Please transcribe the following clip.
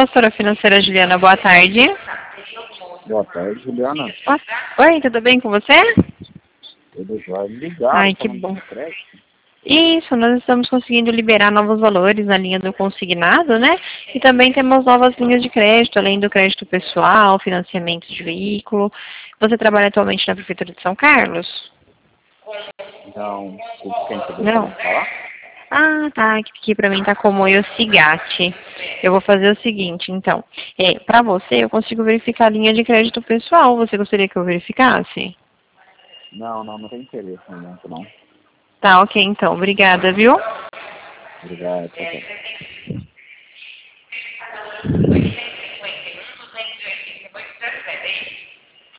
consultora financeira Juliana, boa tarde. Boa tarde, Juliana. Oi, tudo bem com você? Tudo jóia. Ligado. Ai, que bom. Isso, nós estamos conseguindo liberar novos valores na linha do consignado, né? E também temos novas linhas de crédito, além do crédito pessoal, financiamento de veículo. Você trabalha atualmente na Prefeitura de São Carlos? Não, quem poderia Não. falar? Ah, tá. Aqui pra mim tá como eu Cigate. Eu vou fazer o seguinte, então. Pra você, eu consigo verificar a linha de crédito pessoal. Você gostaria que eu verificasse? Não tem interesse no momento, não. Tá, ok, então. Obrigada, viu? Obrigado, tchau.